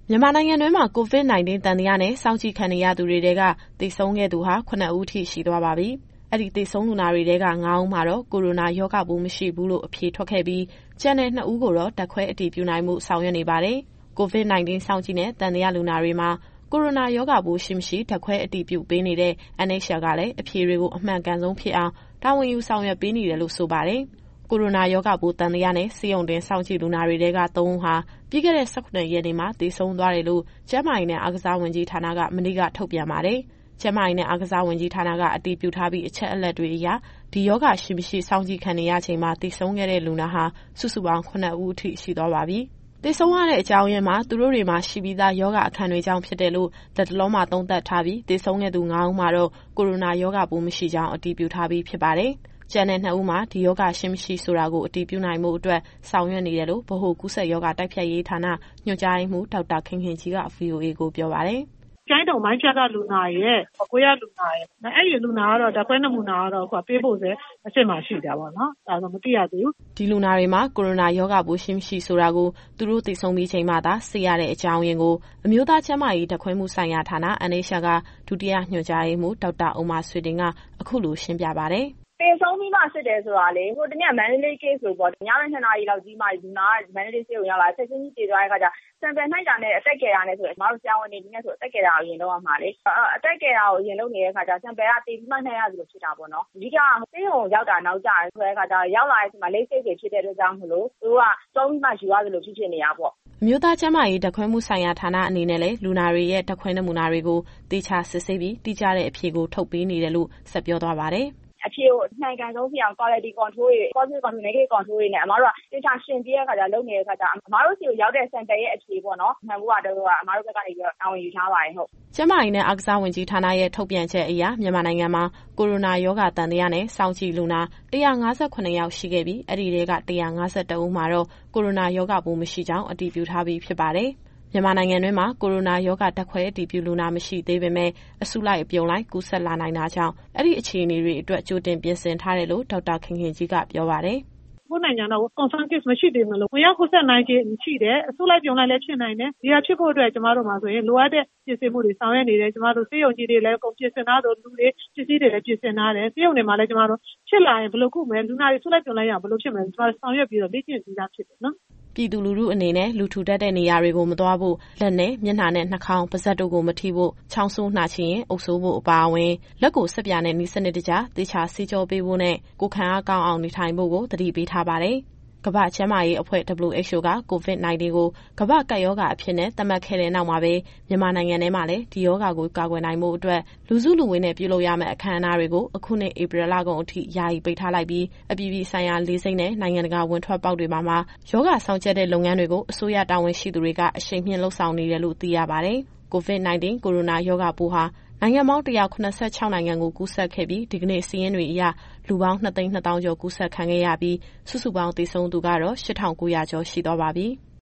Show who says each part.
Speaker 1: မြန်မာနိုင်ငံတွင်းမှာ COVID-19 သံသယနဲ့စောင့်ကြည့်ခံနေရသူတွေထဲကသေဆုံးခဲ့သူဟာ9 ဦးထိရှိသွားပါပြီ။အဲ့ဒီသေဆုံးလူနာတွေထဲက9 ဦးမှာတော့ကိုရိုနာရောဂါပိုးမရှိဘူးလို့အဖြေထွက်ခဲ့ပြီးကျန်တဲ့2 ဦးကိုတော့ဓာတ်ခွဲအတည်ပြုနိုင်မှုဆောင်ရွက်နေပါတယ်။ COVID-19 စောင့်ကြည့်နဲ့သံသယလူနာတွေမှာကိုရိုနာရောဂါပိုးရှိမရှိဓာတ်ခွဲအတည်ပြုပေးနေတဲ့ NHL ကလည်းအဖြေတွေကိုအမှန်ကန်ဆုံးဖြစ်အောင်တာဝန်ယူဆောင်ရွက်ပေးနေတယ်လို့ဆိုပါတယ်။ ကိုရိုနာရောဂါပိုးသံသယနဲ့ဆေးရုံတင်စောင့်ကြည့်လူနာတွေထဲက3 ဦးဟာပြီးခဲ့တဲ့18 ရက်နေ့မှာသေဆုံးသွားတယ်လို့ကျန်းမာရေးနဲ့အားကစားဝန်ကြီးဌာနကမနေ့ကထုတ်ပြန်ပါတယ်။ကျန်းမာရေးနဲ့အားကစားဝန်ကြီးဌာနကအတည်ပြုထားပြီးအချက်အလက်တွေအရဒီရောဂါရှိမရှိစောင့်ကြည့်ခံနေရချိန်မှာသေဆုံးခဲ့တဲ့လူနာဟာစုစုပေါင်း9 ဦးအထိရှိသွားပါပြီ။သေဆုံးရတဲ့အကြောင်းရင်းမှာသူတို့တွေမှာရှိပြီးသားရောဂါအခံတွေကြောင့်ဖြစ်တယ်လို့လက်တလုံးမှာသုံးသပ်ထားပြီးသေဆုံးခဲ့သူ9 ဦးမှာတော့ကိုရိုနာရောဂါပိုးမရှိကြောင်းအတည်ပြုထားပြီးဖြစ်ပါတယ်။ကျန်တဲ့2 ဦးမှာဒီရောဂါရှိမရှိဆိုတာကိုအတည်ပြုနိုင်မှုအတွက်ဆောင်ရွက်နေတယ်လို့ဗဟိုကူးစက်ရောဂါတိုက်ဖျက်ရေးဌာနညွှန်ကြားရေးမှူးဒေါက်တာခင်ခင်ကြီးက VOA ကိုပြောပါတယ်
Speaker 2: ။ကျိုင်းတုံမိုင်းဖြတ်ကလူနာရဲ့ကိုရလူနာရဲ့အဲ့ဒီလူနာကတော့ဓာတ်ခွဲနမူနာကတော့ပေးဖို့ဆိုအဆင့်မှာရှိတာပေါ့နော်။ဒါဆိုမသိရသေးဘူး
Speaker 1: ။ဒီလူနာတွေမှာကိုရိုနာရောဂါပိုးရှိမရှိဆိုတာကိုသူတို့သိဆုံးပြီးချိန်မှသာသိရတဲ့အကြောင်းရင်းကိုအမျိုးသားကျန်းမာရေးဓာတ်ခွဲမှုဆိုင်ရာဌာန NHL ကဒုတိယညွှန်ကြားရေးမှူးဒေါက်တာဥမ္မာဆွေတင်ကအခုလိုရှင်းပြပါတယ်။
Speaker 3: သေဆုံးပြီးမှဖြစ်တယ်ဆိုတာလေဟိုတနေ့မန္တလေး case ဆိုပေါ့ညနေ2 နာရီလောက်ကြီးမှလူနာကမန္တလေးဆေးရုံရောက်လာချက်ချင်းကြီးတည်သွားတဲ့ခါကျsample နှိုက်တာနဲ့အသက်ကယ်တာနဲ့ဆိုရင်ကျမတို့ဆရာဝန်တွေဒီနေ့ဆိုအသက်ကယ်တာကိုအရင်လုပ်ရမှာလေအသက်ကယ်တာကိုအရင်လုပ်နေတဲ့ခါကျ sample ကတည်ပြီးမှနှိုက်ရသလိုဖြစ်တာပေါ့နော်အဓိကဆေးရုံရောက်တာနောက်ကျတယ်ဆိုတဲ့ခါကျရောက်လာတဲ့အချိန်မှာလေးစိတ်တွေဖြစ်တဲ့အတွက်ကြောင့်မလို့သူကသုံးပြီးမှယူရသလိုဖြစ်နေတာပေါ့
Speaker 1: အမျိုးသားကျန်းမာရေးဓာတ်ခွဲမှုဆိုင်ရာဌာနအနေနဲ့လည်းလူနာတွေရဲ့ဓာတ်ခွဲနမူနာတွေကိုသေချာစစ်ဆေးပြီးတိကျတဲ့အဖြေကိုထုတ်ပေးနေတယ်လို့ဆက်ပြောသွားပါတယ်
Speaker 3: အဖြေကိုအမှန်ကန်ဆုံးဖြစ်အောင် quality control တွေ positive control negative control တွေနဲ့အမားတို့ကသေချာရှင်းပြတဲ့ခါကျလုပ်နေတဲ့ခါကျအမားတို့စီကိုရောက်တဲ့ sample ရဲ့အဖြေပေါ့နော်မှန်ဖို့ကတော့အမားတို့ဘက်ကနေပြီးတော့တာဝန်ယူထားပါတယ်ဟုတ်
Speaker 1: ကျန်းမာရေးနဲ့အားကစားဝန်ကြီးဌာနရဲ့ထုတ်ပြန်ချက်အရမြန်မာနိုင်ငံမှာကိုရိုနာရောဂါသံသယနဲ့စောင့်ကြည့်လူနာ158ယောက်ရှိခဲ့ပြီးအဲ့ဒီထဲက151ဦးမှာတော့ကိုရိုနာရောဂါပိုးမရှိကြောင်းအတည်ပြုထားပြီးဖြစ်ပါတယ်မြန်မာနိုင်ငံတွင်းမှာကိုရိုနာရောဂါဓာတ်ခွဲအတည်ပြုလူနာမရှိသေးပေမဲ့အစုလိုက်အပြုံလိုက်ကူးစက်လာနိုင်တာကြောင့်အဲ့ဒီအခြေအနေတွေအတွက်ကြိုတင်ပြင်ဆင်ထားတယ်လို့ဒေါက်တာခင်ခင်ကြီးကပြောပါတယ်
Speaker 2: ။ကိုနိုင်ငံတော့ confirm case မရှိသေးဘူးလို့ဝင်ရောက်ကူးစက်နိုင်ခြင်းရှိတယ်အစုလိုက်ပြုံလိုက်လည်းဖြစ်နိုင်တယ်ဒီဟာဖြစ်ဖို့အတွက်ကျမတို့မှာဆိုရင်လိုအပ်တဲ့ပြင်ဆင်မှုတွေဆောင်ရွက်နေတယ်ကျမတို့ဆေးရုံကြီးတွေလည်းကုန်ပြင်ဆင်ထားလို့လူတွေပစ္စည်းတွေလည်းပြင်ဆင်ထားတယ်ဆေးရုံတွေမှာလည်းကျမတို့ဖြစ်လာရင်ဘယ်လိုကုမယ်လူနာတွေစုလိုက်ပြုံလိုက်ရဘယ်လိုဖြစ်မလဲကျမတို့ဆောင်ရွက်ပြီးတော့လေ့ကျင့်ပြီးသားဖြစ်တယ်နော်
Speaker 1: ပြည်သူလူထုအနေနဲ့လူထူထပ်တဲ့နေရာတွေကိုမသွားဖို့လက်နဲ့မျက်နှာနဲ့နှာခေါင်းပါးစပ်တို့ကိုမထိဖို့ချောင်းဆိုးနှာချေရင်အုပ်ဆိုးဖို့အပါအဝင်လက်ကိုဆပ်ပြာနဲ့နီးစနစ်တကျသေချာဆေးကြောပေးဖို့နဲ့ကိုယ်ခံအားကောင်းအောင်နေထိုင်ဖို့ကိုသတိပေးထားပါတယ်။ကမ္ဘာ့ကျန်းမာရေးအဖွဲ့ WHO က COVID-19 ကိုကမ္ဘာ့ကပ်ရောဂါအဖြစ်နဲ့သတ်မှတ်ခဲ့တဲ့နောက်မှာပဲမြန်မာနိုင်ငံထဲမှာလည်းဒီရောဂါကိုကာကွယ်နိုင်မှုအတွက်လူစုလူဝေးနဲ့ပြုလုပ်ရမယ့်အခမ်းအနားတွေကိုအခုနှစ်ဧပြီလကုန်အထိယာယီပိတ်ထားလိုက်ပြီးအပြည်ပြည်ဆိုင်ရာလေဆိပ်နဲ့နိုင်ငံတကာဝင်ထွက်ပေါက်တွေမှာရောဂါဆောင်ကျက်တဲ့လုပ်ငန်းတွေကိုအစိုးရတာဝန်ရှိသူတွေကအရှိန်မြှင့်လှုပ်ဆောင်နေတယ်လို့သိရပါတယ်။ COVID-19 ကိုရိုနာရောဂါပိုးဟာနိုင်ငံပေါင်း186နိုင်ငံကိုကူးစက်ခဲ့ပြီးဒီကနေ့စာရင်းတွေအရလူပေါင်း2,200,000 ကျော်ကူးစက်ခံခဲ့ရပြီးစုစုပေါင်းသေဆုံးသူကတော့8,900 ကျော်ရှိသွားပါပြီ။